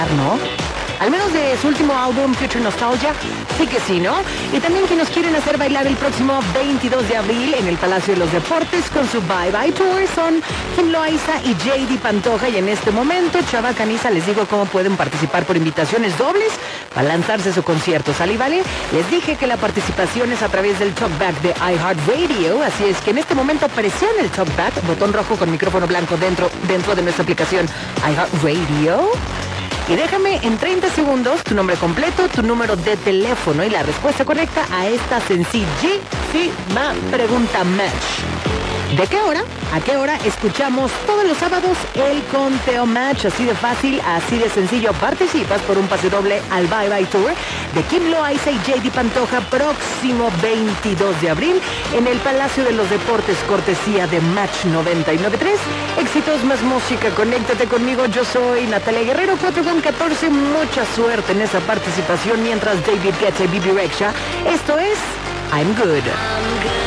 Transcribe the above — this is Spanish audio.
¿no? Al menos de su último álbum, Future Nostalgia, sí que sí, ¿no? Y también que nos quieren hacer bailar el próximo 22 de abril en el Palacio de los Deportes con su Bye Bye Tour son Kim Loaiza y JD Pantoja. Y en este momento, Chava Caniza, les digo cómo pueden participar por invitaciones dobles para lanzarse su concierto. ¿Sale y vale? Les dije que la participación es a través del Talkback de iHeartRadio, así es que en este momento presiona el Talkback, botón rojo con micrófono blanco dentro de nuestra aplicación iHeartRadio. Y déjame en 30 segundos tu nombre completo, tu número de teléfono y la respuesta correcta a esta sencillísima pregunta match. ¿De qué hora? ¿A qué hora escuchamos todos los sábados el Conteo Match? Así de fácil, así de sencillo. Participas por un pase doble al Bye Bye Tour de Kim Loaiza y JD Pantoja próximo 22 de abril en el Palacio de los Deportes, cortesía de Match 99.3. Éxitos más música, conéctate conmigo. Yo soy Natalia Guerrero, 4:14. Mucha suerte en esa participación mientras David Guetta y Bibi Rexha. Esto es I'm Good.